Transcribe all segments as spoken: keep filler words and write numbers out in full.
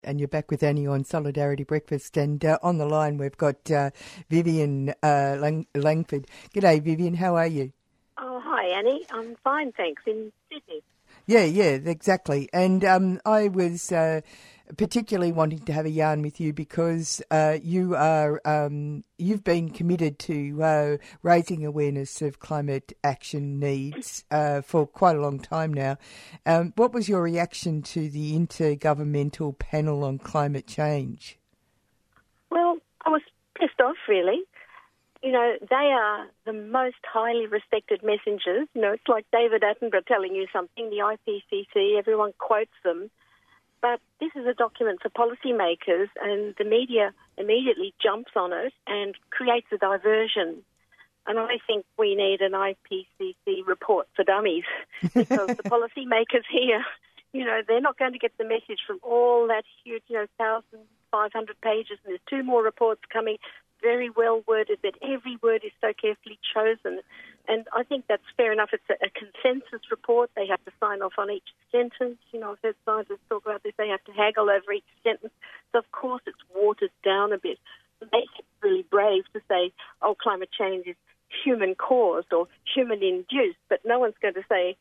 And you're back with Annie on Solidarity Breakfast. And uh, on the line, we've got uh, Vivian uh, Lang- Langford. G'day, Vivian. How are you? Oh, hi, Annie. I'm fine, thanks, in Sydney. Yeah, yeah, exactly. And um, I was uh, particularly wanting to have a yarn with you because uh, you are um, you've been committed to uh, raising awareness of climate action needs uh, for quite a long time now. Um, what was your reaction to the Intergovernmental Panel on Climate Change? Well, I was pissed off, really. You know, they are the most highly respected messengers. You know, it's like David Attenborough telling you something, the I P C C, everyone quotes them. But this is a document for policymakers, and the media immediately jumps on it and creates a diversion. And I think we need an I P C C report for dummies because the policymakers here, you know, they're not going to get the message from all that huge, you know, one thousand five hundred pages, and there's two more reports coming, very well worded, that every word is so carefully chosen. And I think that's fair enough. It's a, a consensus report. They have to sign off on each sentence. You know, I've heard scientists talk about this. They have to haggle over each sentence. So, of course, it's watered down a bit. It makes it really brave to say, oh, climate change is human-caused or human-induced, but no one's going to say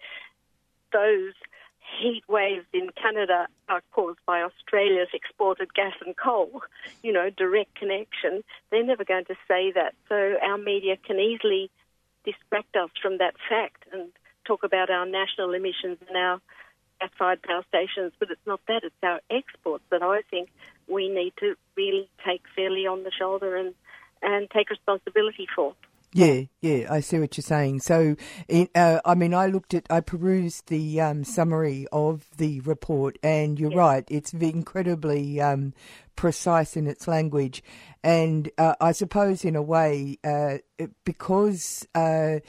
those heat waves in Canada are caused by Australia's exported gas and coal, you know, direct connection. They're never going to say that. So our media can easily distract us from that fact and talk about our national emissions and our gas-fired power stations, but it's not that. It's our exports that I think we need to really take fairly on the shoulder and, and take responsibility for. Yeah, yeah, I see what you're saying. So, uh, I mean, I looked at, I perused the um, summary of the report, and you're yes. right, it's incredibly um, precise in its language. And uh, I suppose, in a way, uh, because uh,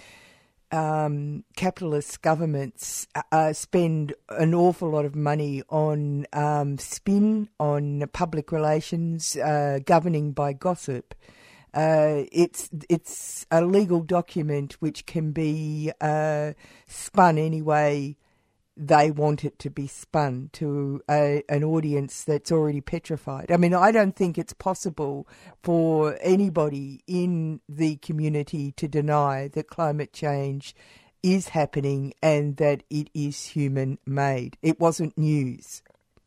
um, capitalist governments uh, spend an awful lot of money on um, spin, on public relations, uh, governing by gossip, Uh, it's it's a legal document which can be uh, spun any way they want it to be spun to a, an audience that's already petrified. I mean, I don't think it's possible for anybody in the community to deny that climate change is happening and that it is human-made. It wasn't news.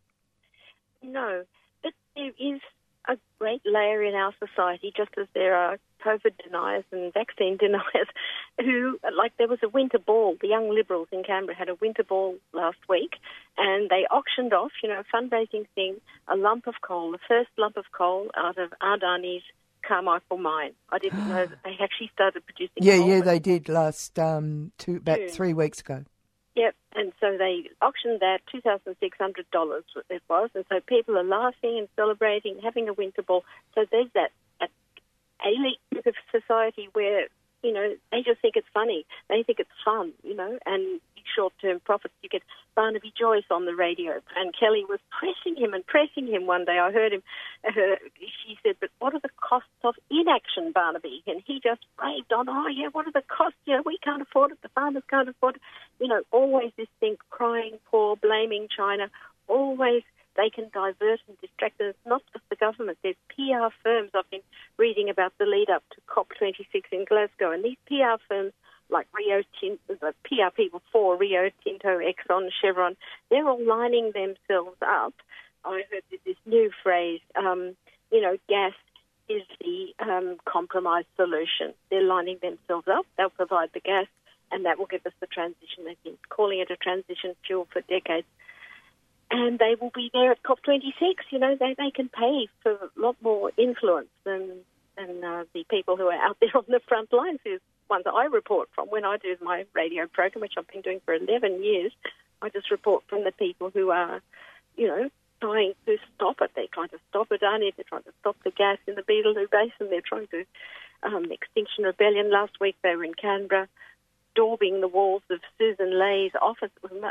No, but there is a great layer in our society, just as there are COVID deniers and vaccine deniers, who, like there was a winter ball, the Young Liberals in Canberra had a winter ball last week, and they auctioned off, you know, a fundraising thing, a lump of coal, the first lump of coal out of Adani's Carmichael mine. I didn't know that they actually started producing yeah, coal. Yeah, they did last, um, two, about June. three weeks ago. Yep, and so they auctioned that, two thousand six hundred dollars it was, and so people are laughing and celebrating, having a winter ball. So there's that, that elite group of society where, you know, they just think it's funny. They think it's fun, you know, and short-term profits. You get Barnaby Joyce on the radio, and Kelly was pressing him and pressing him one day. I heard him, uh, she said, but what are the costs of inaction, Barnaby? And he just raved on, oh, yeah, what are the costs? You know, we can't afford it, the farmers can't afford it. You know, always this thing, crying poor, blaming China, always they can divert and distract. And it's not just the government. There's P R firms. I've been reading about the lead-up to COP twenty-six in Glasgow, and these P R firms like Rio Tinto, the P R people for Rio Tinto, Exxon, Chevron, they're all lining themselves up. I heard this new phrase, um, you know, gas is the um, compromise solution. They're lining themselves up. They'll provide the gas, and that will give us the transition. They've been calling it a transition fuel for decades. And they will be there at COP twenty-six. You know, they, they can pay for a lot more influence than, than uh, the people who are out there on the front lines, who's ones that I report from when I do my radio program, which I've been doing for eleven years. I just report from the people who are, you know, trying to stop it. They're trying to stop it, aren't they? They're trying to stop the gas in the Beetaloo Basin. They're trying to, um, Extinction Rebellion last week, they were in Canberra, daubing the walls of Susan Lay's office. It was,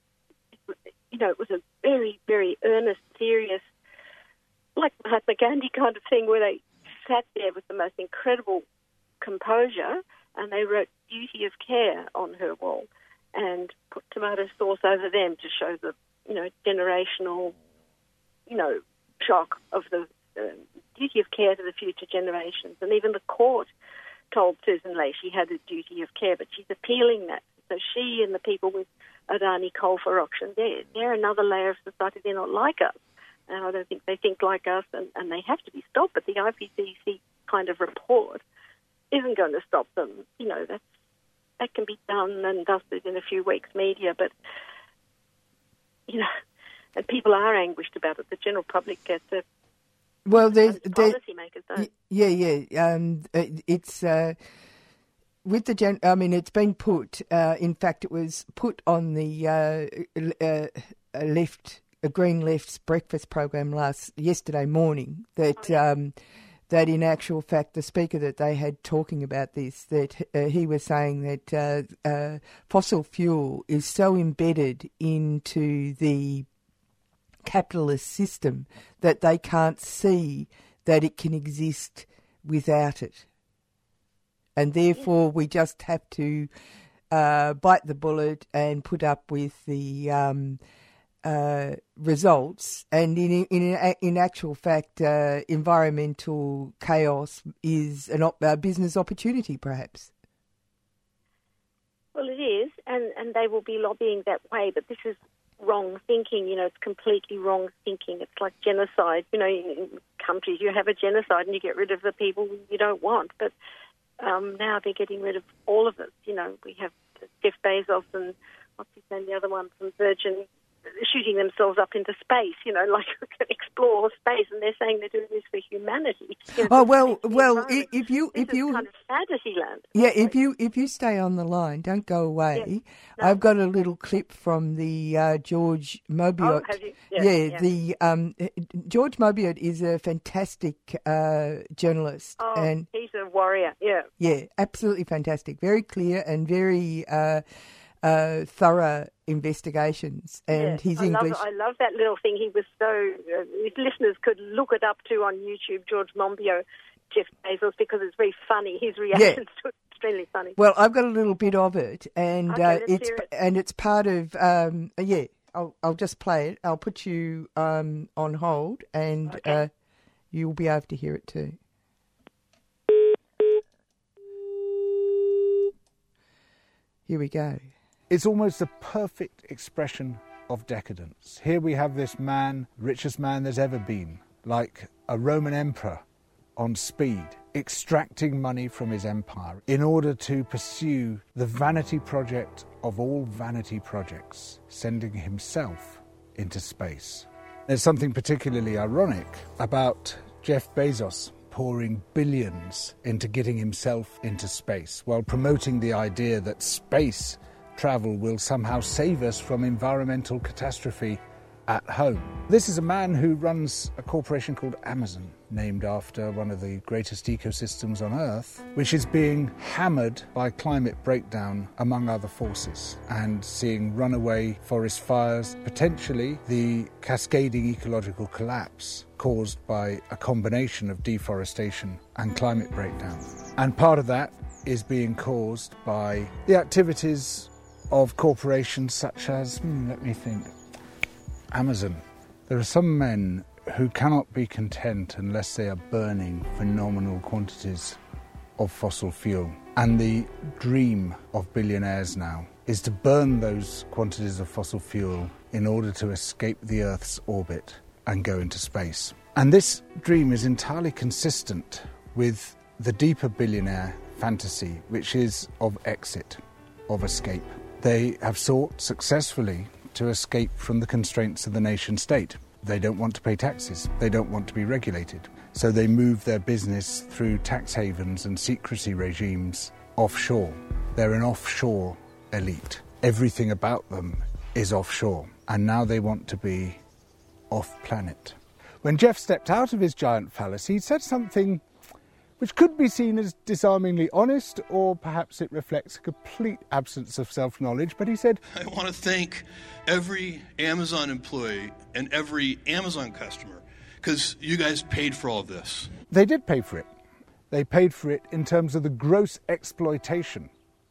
you know, it was a very, very earnest, serious, like Mahatma Gandhi kind of thing, where they sat there with the most incredible composure, and they wrote duty of care on her wall and put tomato sauce over them to show the, you know, generational you know, shock of the uh, duty of care to the future generations. And even the court told Susan Ley she had a duty of care, but she's appealing that. So she and the people with Adani Coal for Auction, they're, they're another layer of society. They're not like us. And I don't think they think like us, and, and they have to be stopped. But the I P C C kind of report isn't going to stop them. You know, that's, that can be done and dusted in a few weeks' media, but, you know, and people are anguished about it. The general public gets it. Well, there's... The there, policymakers don't. Yeah, yeah. Um, it, it's... Uh, with the... Gen- I mean, it's been put... Uh, in fact, it was put on the uh, uh, left... a Green Left's breakfast program last yesterday morning that oh, yeah. um, that in actual fact the speaker that they had talking about this, that uh, he was saying that uh, uh, fossil fuel is so embedded into the capitalist system that they can't see that it can exist without it. And therefore we just have to uh, bite the bullet and put up with the... Um, Uh, results, and in in in actual fact, uh, environmental chaos is an op- a business opportunity, perhaps. Well, it is, and, and they will be lobbying that way. But this is wrong thinking. You know, it's completely wrong thinking. It's like genocide. You know, in countries you have a genocide and you get rid of the people you don't want. But um, now they're getting rid of all of us. You know, we have Jeff Bezos and what's his name, the other one from Virgin, shooting themselves up into space, you know, like explore space, and they're saying they're doing this for humanity. You know, oh well, well, if you this if you is kind of fantasy land. Yeah, if you if you stay on the line, don't go away. Yeah. No. I've got a little clip from the uh, George Mobiot. Oh, have you? Yeah, yeah, yeah. the um, George Mobiot is a fantastic uh, journalist, Oh, and he's a warrior. Yeah, yeah, absolutely fantastic, very clear and very uh, uh, thorough investigations. And yeah. his I English. Love, I love that little thing. He was so. Uh, his listeners could look it up too on YouTube. George Monbiot, Jeff Bezos, because it's very funny. His reactions Yeah. to it are extremely funny. Well, I've got a little bit of it, and Okay, uh, let's it's hear it. and it's part of um, yeah. I'll I'll just play it. I'll put you um, on hold, and Okay. uh, you'll be able to hear it too. Here we go. It's almost a perfect expression of decadence. Here we have this man, richest man there's ever been, like a Roman emperor on speed, extracting money from his empire in order to pursue the vanity project of all vanity projects, sending himself into space. There's something particularly ironic about Jeff Bezos pouring billions into getting himself into space, while promoting the idea that space travel will somehow save us from environmental catastrophe at home. This is a man who runs a corporation called Amazon, named after one of the greatest ecosystems on Earth, which is being hammered by climate breakdown, among other forces, and seeing runaway forest fires, potentially the cascading ecological collapse caused by a combination of deforestation and climate breakdown. And part of that is being caused by the activities of corporations such as, hmm, let me think, Amazon. There are some men who cannot be content unless they are burning phenomenal quantities of fossil fuel. And the dream of billionaires now is to burn those quantities of fossil fuel in order to escape the Earth's orbit and go into space. And this dream is entirely consistent with the deeper billionaire fantasy, which is of exit, of escape. They have sought successfully to escape from the constraints of the nation state. They don't want to pay taxes. They don't want to be regulated. So they move their business through tax havens and secrecy regimes offshore. They're an offshore elite. Everything about them is offshore. And now they want to be off-planet. When Jeff stepped out of his giant fallacy, he said something which could be seen as disarmingly honest, or perhaps it reflects a complete absence of self-knowledge, but he said, I want to thank every Amazon employee and every Amazon customer, because you guys paid for all of this. They did pay for it. They paid for it in terms of the gross exploitation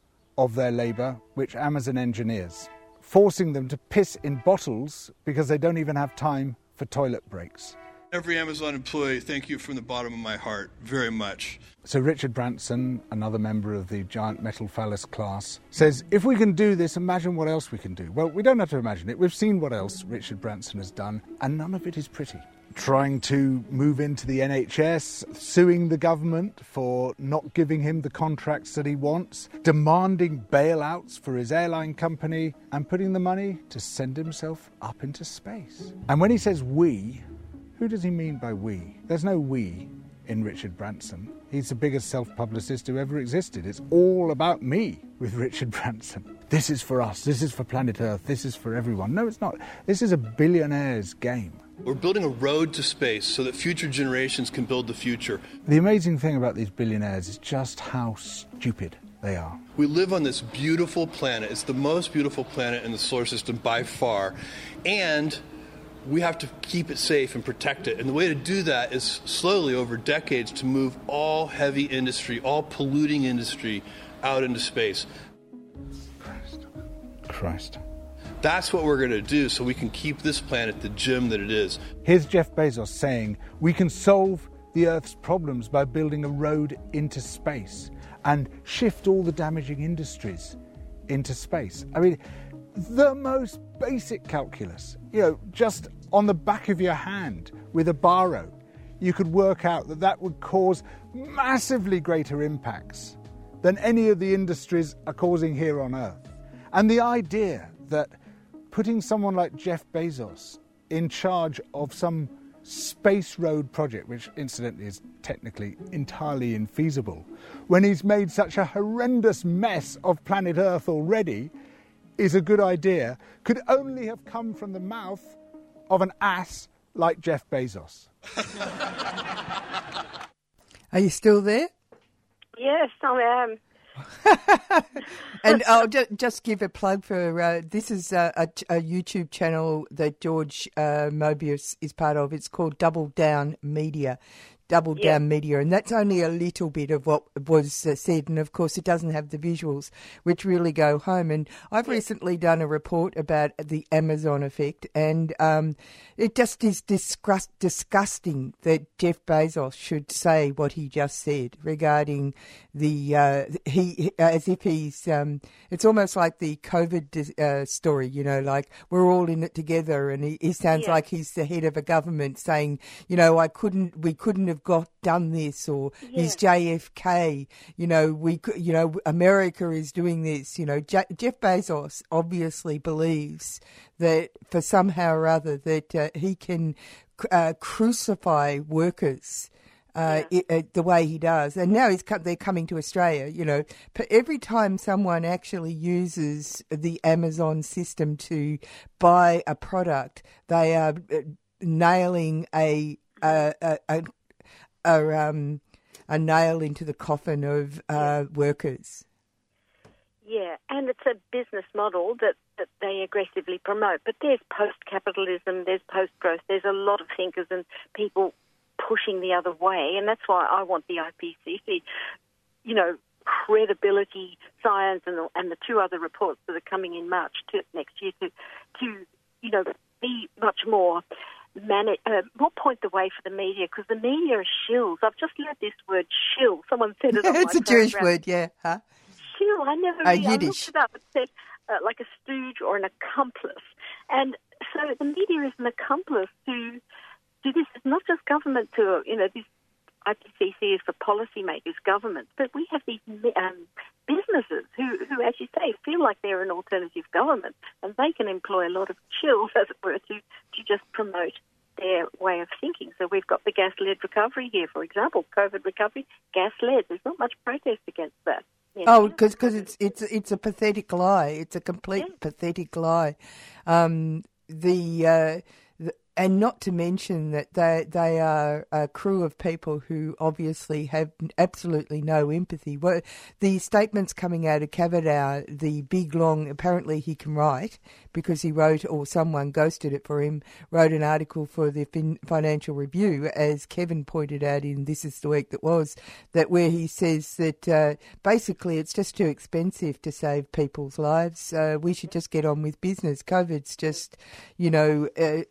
of their labour, which Amazon engineers, forcing them to piss in bottles because they don't even have time for toilet breaks. Every Amazon employee, thank you from the bottom of my heart very much. So Richard Branson, another member of the giant metal phallus class, says, if we can do this, imagine what else we can do. Well, we don't have to imagine it. We've seen what else Richard Branson has done, and none of it is pretty. Trying to move into the N H S, suing the government for not giving him the contracts that he wants, demanding bailouts for his airline company, and putting the money to send himself up into space. And when he says we, who does he mean by we? There's no we in Richard Branson. He's the biggest self-publicist who ever existed. It's all about me with Richard Branson. This is for us. This is for planet Earth. This is for everyone. No, it's not. This is a billionaire's game. We're building a road to space so that future generations can build the future. The amazing thing about these billionaires is just how stupid they are. We live on this beautiful planet. It's the most beautiful planet in the solar system by far. And we have to keep it safe and protect it. And the way to do that is slowly, over decades, to move all heavy industry, all polluting industry out into space. Christ. Christ. That's what we're going to do so we can keep this planet the gem that it is. Here's Jeff Bezos saying we can solve the Earth's problems by building a road into space and shift all the damaging industries into space. I mean, the most basic calculus, you know, just on the back of your hand with a baro, you could work out that that would cause massively greater impacts than any of the industries are causing here on Earth. And the idea that putting someone like Jeff Bezos in charge of some space road project, which incidentally is technically entirely infeasible, when he's made such a horrendous mess of planet Earth already, is a good idea, could only have come from the mouth of an ass like Jeff Bezos. Are you still there? Yes, I am. And I'll ju- just give a plug for uh, this is a, a, a YouTube channel that George uh, Mobius is part of. It's called Double Down Media. Double Yeah. Down Media, and that's only a little bit of what was uh, said, and of course it doesn't have the visuals which really go home. And I've recently done a report about the Amazon effect, and um, it just is disgust- disgusting that Jeff Bezos should say what he just said regarding the uh, he as if he's um, it's almost like the COVID uh, story, you know, like we're all in it together, and he, he sounds Yeah. like he's the head of a government saying, you know, I couldn't, we couldn't have got done this, or Yeah. he's J F K, you know, we could, you know, America is doing this, you know. J- Jeff Bezos obviously believes that for somehow or other that uh, he can uh, crucify workers. Uh, Yeah. it, uh, the way he does, and now he's co- they're coming to Australia. You know, but every time someone actually uses the Amazon system to buy a product, they are uh, nailing a a a, a, a, um, a nail into the coffin of uh, workers. Yeah, and it's a business model that, that they aggressively promote. But there's post-capitalism, there's post-growth, there's a lot of thinkers and people pushing the other way, and that's why I want the I P C C, you know, credibility, science, and the, and the two other reports that are coming in March to, next year to, to, you know, be much more, mani- uh, more point the way for the media, because the media are shills. I've just learned this word, shill. Someone said it on It's my a Jewish program. word, yeah. Huh? Shill, I never Uh, really, I Yiddish. looked it up. It said uh, like a stooge or an accomplice. And so the media is an accomplice to to this. It's not just government to, you know, this I P C C is for policymakers, governments, but we have these um, businesses who, who, as you say, feel like they're an alternative government, and they can employ a lot of chills, as it were, to, to just promote their way of thinking. So we've got the gas-led recovery here, for example, COVID recovery, gas-led. There's not much protest against that. Yeah. Oh, because it's it's it's a pathetic lie. It's a complete Yeah. pathetic lie. Um, the, uh, the and not to mention that they they are a crew of people who obviously have absolutely no empathy. Well, the statements coming out of Kavanaugh, the big long, apparently he can write because he wrote, or someone ghosted it for him, wrote an article for the fin- Financial Review, as Kevin pointed out in This Is the Week That Was, that where he says that uh, basically it's just too expensive to save people's lives. Uh, we should just get on with business. COVID's just, you know, uh, um,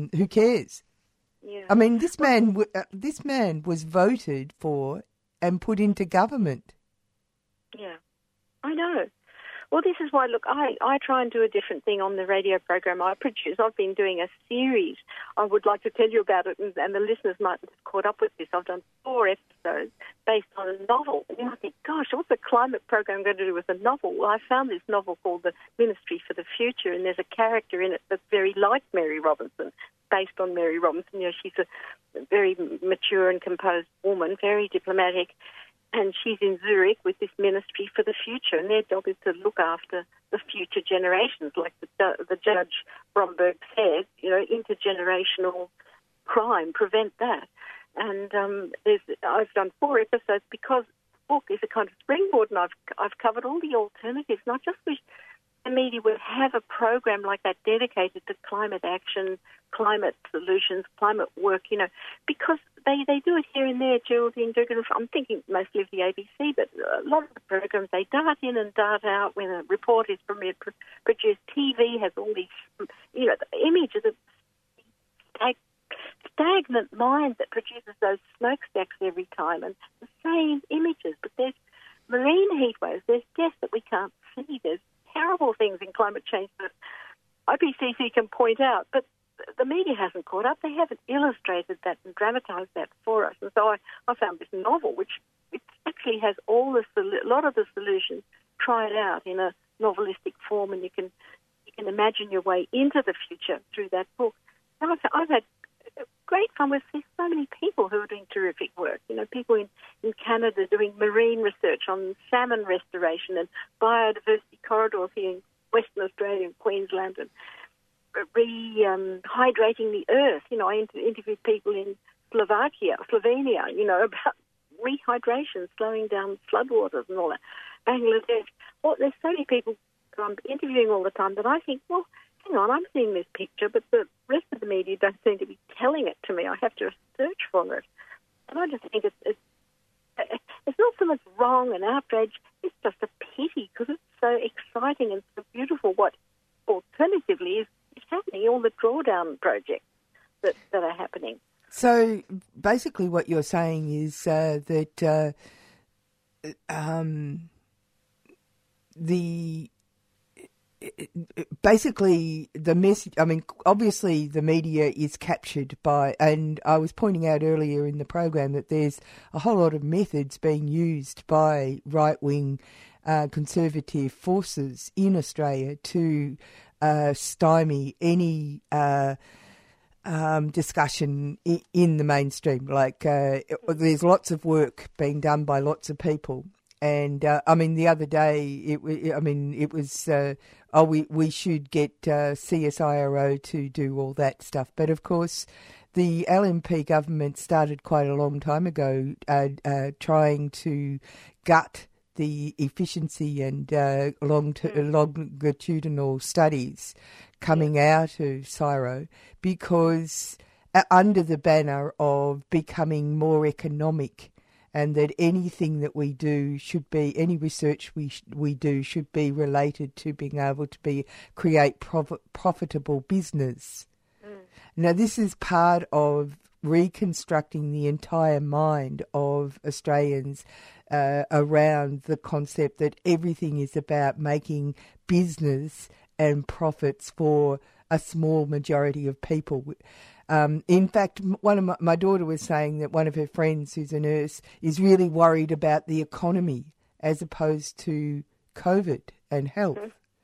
um, who cares? Yeah. I mean, this man, w- uh, this man was voted for and put into government. Yeah, I know. Well, this is why, look, I, I try and do a different thing on the radio program I produce. I've been doing a series. I would like to tell you about it, and, and the listeners might have caught up with this. I've done four episodes based on a novel. And you might think, gosh, what's a climate program going to do with a novel? Well, I found this novel called The Ministry for the Future, and there's a character in it that's very like Mary Robinson, based on Mary Robinson. You know, she's a very mature and composed woman, very diplomatic. And she's in Zurich with this Ministry for the Future, and their job is to look after the future generations, like the, the Judge Bromberg said, you know, intergenerational crime, prevent that. And um, there's, I've done four episodes because the book is a kind of springboard, and I've, I've covered all the alternatives, not just which the media would have a program like that dedicated to climate action, climate solutions, climate work, you know, because they, they do it here and there, Geraldine Duggan. I'm thinking mostly of the A B C, but a lot of the programs, they dart in and dart out when a report is premiered, produced. T V has all these, you know, the images of stag, stagnant mind that produces those smokestacks every time, and the same images. But there's marine heat waves, there's death that we can't see, there's terrible things in climate change that I P C C can point out, but the media hasn't caught up. They haven't illustrated that and dramatised that for us. And so I, I found this novel, which it actually has all the a lot of the solutions tried out in a novelistic form, and you can you can imagine your way into the future through that book. And I've, I've had great fun with so many people who are doing terrific work. You know, people in, in Canada doing marine research on salmon restoration and biodiversity corridors here in Western Australia and Queensland, and rehydrating um, the earth. You know, I inter- interviewed people in Slovakia, Slovenia, you know, about rehydration, slowing down floodwaters and all that. Bangladesh. Well, there's so many people who I'm interviewing all the time that I think, well, hang on, I'm seeing this picture, but the rest of the media don't seem to be telling it to me. I have to search for it. And I just think it's, it's, it's not so much wrong and outrage, it's just a pity, because it's so exciting and so beautiful what alternatively is, is happening, all the drawdown projects that, that are happening. So basically what you're saying is uh, that uh, um, the... Basically, the message, I mean, obviously the media is captured by, and I was pointing out earlier in the program that there's a whole lot of methods being used by right-wing uh, conservative forces in Australia to uh, stymie any uh, um, discussion in, in the mainstream. Like, uh, there's lots of work being done by lots of people. And, uh, I mean, the other day, it, I mean, it was, uh, oh, we, we should get uh, C S I R O to do all that stuff. But, of course, the L N P government started quite a long time ago uh, uh, trying to gut the efficiency and uh, long t- longitudinal studies coming out of C S I R O because uh, under the banner of becoming more economic, and that anything that we do should be, any research we sh- we do should be related to being able to be create prof- profitable business. Mm. Now, this is part of reconstructing the entire mind of Australians uh, around the concept that everything is about making business and profits for a small majority of people. Um, in fact, one of my, my daughter was saying that one of her friends, who's a nurse, is really worried about the economy as opposed to COVID and health,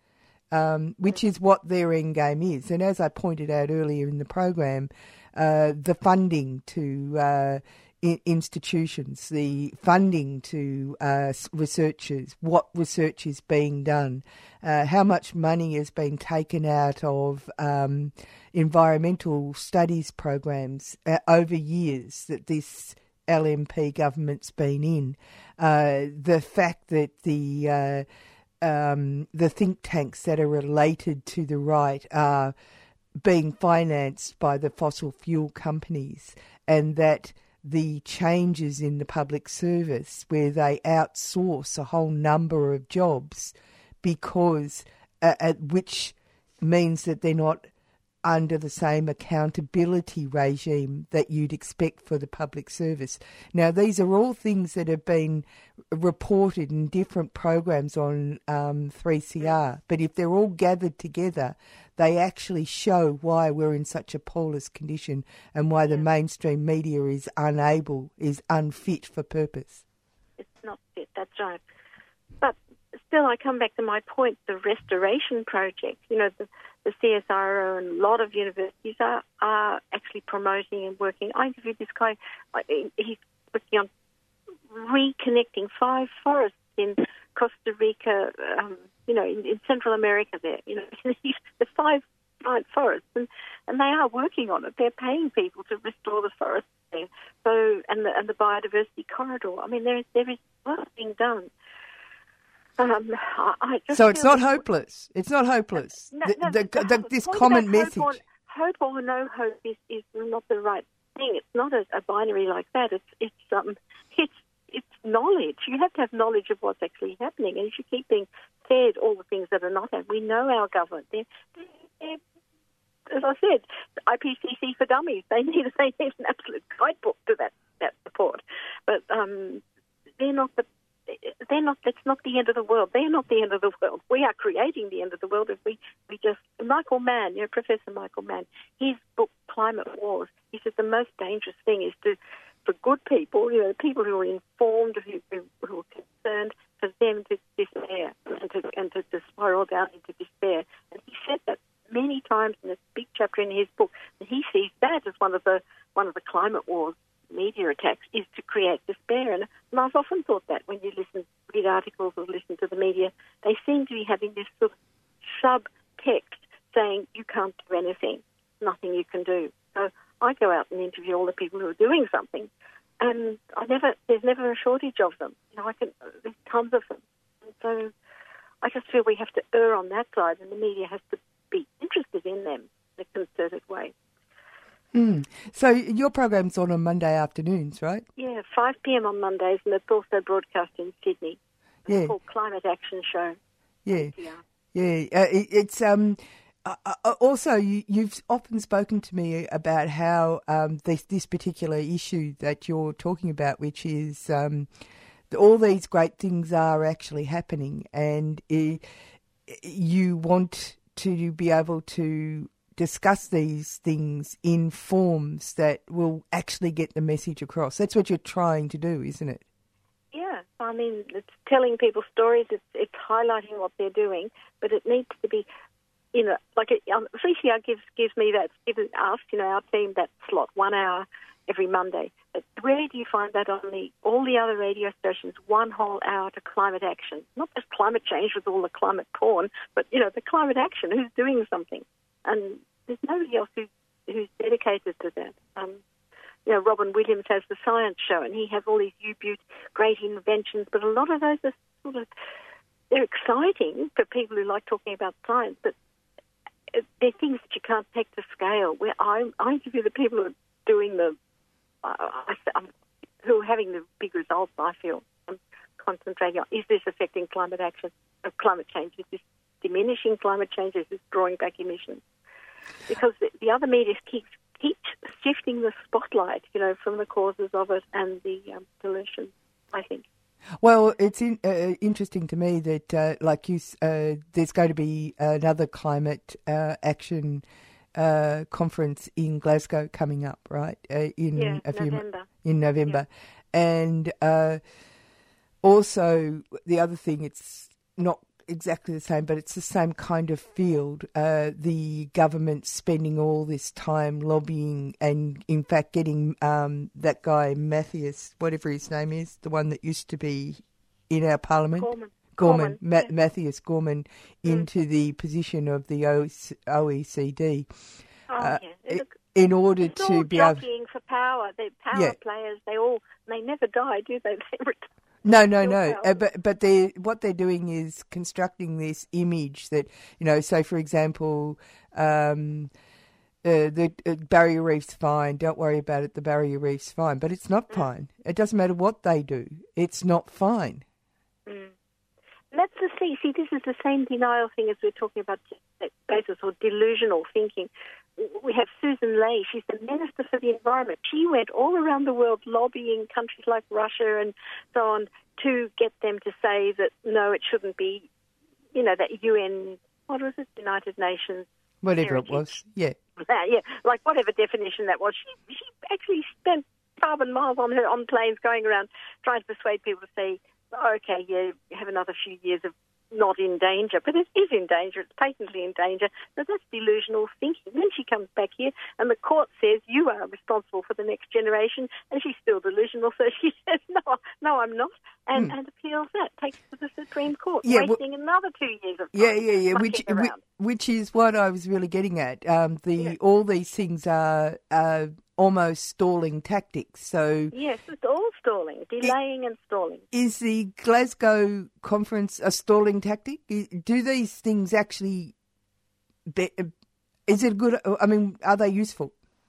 um, which is what their end game is. And as I pointed out earlier in the program, uh, the funding to uh, I- institutions, the funding to uh, researchers, what research is being done, uh, how much money has been taken out of um, environmental studies programs uh, over years that this L N P government's been in. Uh, the fact that the uh, um, the think tanks that are related to the right are being financed by the fossil fuel companies, and that the changes in the public service where they outsource a whole number of jobs because uh, at which means that they're not under the same accountability regime that you'd expect for the public service. Now, these are all things that have been reported in different programs on um, three C R, but if they're all gathered together, they actually show why we're in such a porous condition and why the mainstream media is unable, is unfit for purpose. It's not fit, that's right. But still, I come back to my point, the restoration project, you know, the, the C S I R O and a lot of universities are, are actually promoting and working. I interviewed this guy, he's working on reconnecting five forests in Costa Rica, um, you know, in, in Central America there. You know, the five giant forests, and, and they are working on it. They're paying people to restore the forests there. So, and the, and the biodiversity corridor. I mean, there is, there is work being done. Um, I, I just so it's not that, hopeless. It's not hopeless. No, the, no, the, the, the, the, this the common message. Hope or, hope or no hope is, is not the right thing. It's not a, a binary like that. It's it's um it's it's knowledge. You have to have knowledge of what's actually happening, and if you keep being fed all the things that are not happening, we know our government. They're, they're, as I said, I P C C for dummies. They need they need an absolute guidebook to that that report, but um, they're not the. They're not. That's not the end of the world. They're not the end of the world. We are creating the end of the world if we, we just. Michael Mann, you know, Professor Michael Mann, his book Climate Wars. He said the most dangerous thing is to, for good people, you know, people who are informed, who, who, who are concerned, for them to despair and to and to, to spiral down into despair. And he said that many times in a big chapter in his book. And he sees that as one of the one of the climate wars. Media attacks is to create despair, and, and I've often thought that when you listen, read articles or listen to the media, they seem to be having this sort of subtext saying you can't do anything, nothing you can do. So I go out and interview all the people who are doing something, and I never, there's never a shortage of them. You know, I can, there's tons of them. And so I just feel we have to err on that side, and the media has to be interested in them in a concerted way. Mm. So your program's on on Monday afternoons, right? Yeah, five p.m. on Mondays, and it's also broadcast in Sydney. It's yeah. called Climate Action Show. Yeah, yeah. yeah. Uh, it, it's um. Uh, uh, also, you, you've often spoken to me about how um this this particular issue that you're talking about, which is um, all these great things are actually happening, and uh, you want to be able to discuss these things in forms that will actually get the message across. That's what you're trying to do, isn't it? Yeah, I mean, it's telling people stories, it's, it's highlighting what they're doing, but it needs to be, you know, like it, um, three C R gives gives me that, gives us, you know, our team that slot, one hour every Monday. But where do you find that on the all the other radio stations, one whole hour to climate action? Not just climate change with all the climate porn, but, you know, the climate action, who's doing something. And there's nobody else who, who's dedicated to that. Um, you know, Robin Williams has the science show, and he has all these U-Butte great inventions, but a lot of those are sort of, they're exciting for people who like talking about science, but they're things that you can't take to scale. Where I, I interview the people who are doing the, uh, I, um, who are having the big results, I feel. I'm concentrating on, is this affecting climate action, uh, climate change? Is this diminishing climate change? Is this drawing back emissions? Because the, the other media keeps keeps shifting the spotlight, you know, from the causes of it and the um, solutions, I think. Well, it's in, uh, interesting to me that, uh, like you, uh, there's going to be another climate uh, action uh, conference in Glasgow coming up, right? Uh, in yeah, a few November. in November, yeah. and uh, also the other thing, it's not exactly the same, but it's the same kind of field. Uh, the government spending all this time lobbying and, in fact, getting um, that guy Mathias, whatever his name is, the one that used to be in our parliament, Gorman, Gorman, Gorman Ma- yeah. Mathias Gorman, mm. into the position of the O E C D. Oh, uh, yeah. Look, in order it's to all be able, jockeying for power. They're power yeah. players. They all they never die, do they? They retire. No, no, no. Uh, but but they what they're doing is constructing this image that, you know. So, for example, um, uh, the uh, Barrier Reef's fine. Don't worry about it. The Barrier Reef's fine, but it's not mm. fine. It doesn't matter what they do. It's not fine. Mm. That's the see. See, this is the same denial thing as we're talking about basis or delusional thinking. we have Susan Ley. She's the Minister for the Environment. She went all around the world lobbying countries like Russia and so on to get them to say that, no, it shouldn't be, you know, that U N, what was it, United Nations? Whatever heritage. it was, yeah. Uh, yeah, like whatever definition that was. She, she actually spent carbon miles on her on planes going around trying to persuade people to say, oh, okay, yeah, you have another few years of not in danger, but it is in danger. It's patently in danger. So that's delusional thinking. Then she comes back here and the court says you are responsible for the next generation, and she's still delusional. So she says, no, no, I'm not, and, mm. and appeals that, takes it to the Supreme Court, yeah, wasting well, another two years of time. Yeah, yeah, yeah, which, which which is what I was really getting at. Um, the yeah. All these things are uh, almost stalling tactics. So yes, it's all stalling, delaying it, and stalling. Is the Glasgow conference a stalling tactic? Do these things actually? Be, is it good? I mean, are they useful?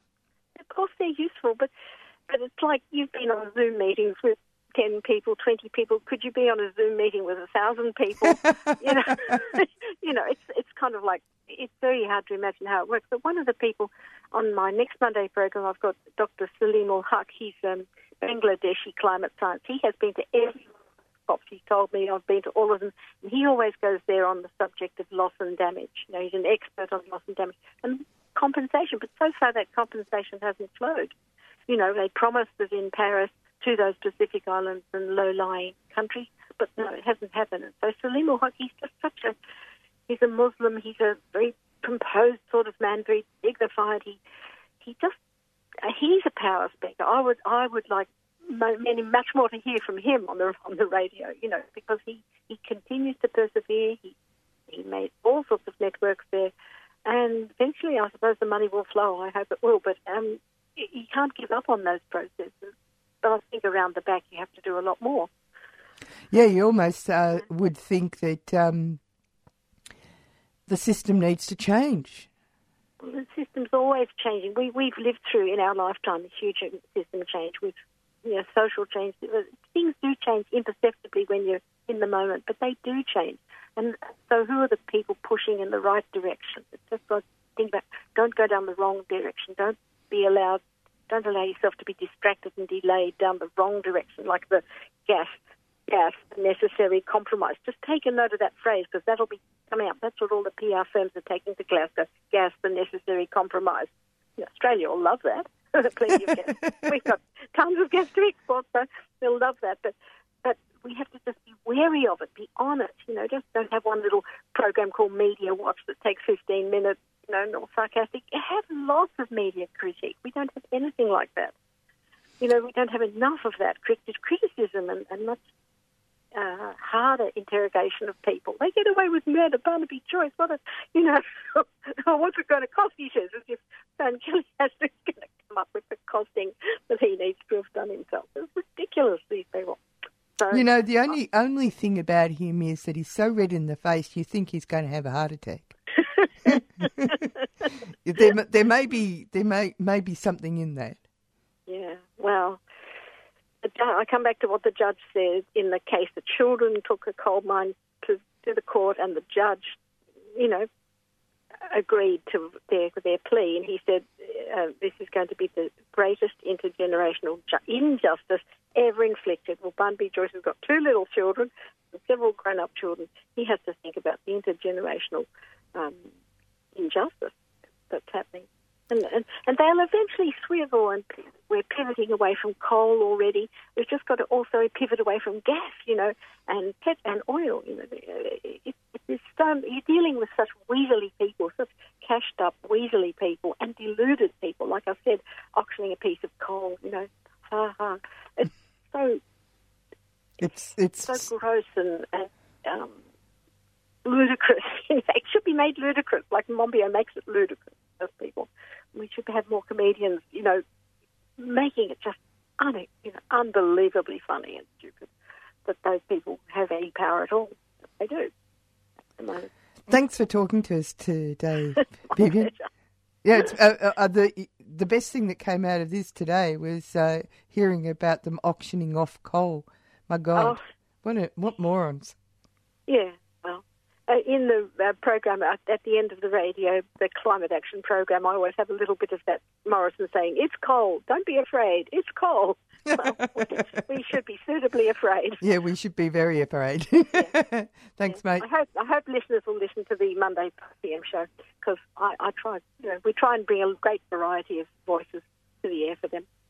Of course, they're useful, but but it's like you've been on Zoom meetings with ten people, twenty people. Could you be on a Zoom meeting with a thousand people? you know, you know, it's it's kind of like it's very hard to imagine how it works. But one of the people on my next Monday program, I've got Doctor Salim ul Haq. He's um, Bangladeshi climate science. He has been to every COP. He told me I've been to all of them, and he always goes there on the subject of loss and damage. You know, he's an expert on loss and damage and compensation. But so far, that compensation hasn't flowed. You know, they promised it in Paris to those Pacific islands and low-lying countries, but no, it hasn't happened. And so Salim ul Haq, he's just such a, he's a Muslim, he's a very composed sort of man, very dignified. He, he just, uh, he's a power speaker. I would, I would like many, much more to hear from him on the on the radio, you know, because he, he continues to persevere. He, he made all sorts of networks there, and eventually, I suppose the money will flow. I hope it will, but um, you can't give up on those processes. But I think around the back you have to do a lot more. Yeah, you almost uh, would think that um, the system needs to change. Well, the system's always changing. We, we've lived through in our lifetime a huge system change with, you know, social change. Things do change imperceptibly when you're in the moment, but they do change. And so who are the people pushing in the right direction? It's just got to think about, don't go down the wrong direction. Don't be allowed Don't allow yourself to be distracted and delayed down the wrong direction, like the gas, gas, the necessary compromise. Just take a note of that phrase, because that'll be coming up. That's what all the P R firms are taking to Glasgow, gas, the necessary compromise. You know, Australia will love that. Plenty of gas. We've got tons of gas to export, so they'll love that. But but we have to just be wary of it, be honest. You know, just don't have one little program called Media Watch that takes fifteen minutes. You know, not sarcastic. You have lots of media critique. We don't have anything like that. You know, we don't have enough of that criticism and, and much uh, harder interrogation of people. They get away with murder, Barnaby Joyce. What a, you know, what's it going to cost? He says, as if Stan Kelly has to going to come up with the costing that he needs to have done himself. It's ridiculous, these people. So, you know, the only only thing about him is that he's so red in the face, you think he's going to have a heart attack. there, there may be there may may be something in that. Yeah, well, I come back to what the judge said in the case. The children took a coal mine to, to the court, and the judge, you know, agreed to their their plea, and he said uh, this is going to be the greatest intergenerational ju- injustice ever inflicted. Well, Barnaby Joyce has got two little children and several grown-up children. He has to think about the intergenerational um, injustice that's happening. And, and, and they'll eventually swivel, and we're pivoting away from coal already. We've just got to also pivot away from gas, you know, and pet and oil. You know, it, it, it's so, you're dealing with such weaselly people, such cashed-up, weaselly people, and deluded people. Like I said, auctioning a piece of coal, you know, ha ha. It's so it's it's so gross and, and um, ludicrous. In fact, it should be made ludicrous, like Monbiot makes it ludicrous. Those people. We should have more comedians, you know, making it just un- you know, unbelievably funny and stupid that those people have any power at all. They do. Thanks for talking to us today, Vivian. Yeah, it's, uh, uh, the the best thing that came out of this today was uh, hearing about them auctioning off coal. My God, oh. what a, what morons! Yeah, well, Uh, in the uh, program, at, at the end of the radio, the climate action program, I always have a little bit of that Morrison saying, "It's cold, don't be afraid, it's cold." Well, we, we should be suitably afraid. Yeah, we should be very afraid. Yeah. Thanks, Yeah. mate. I hope, I hope listeners will listen to the Monday P M show, because I, I try, you know, we try and bring a great variety of voices to the air for them.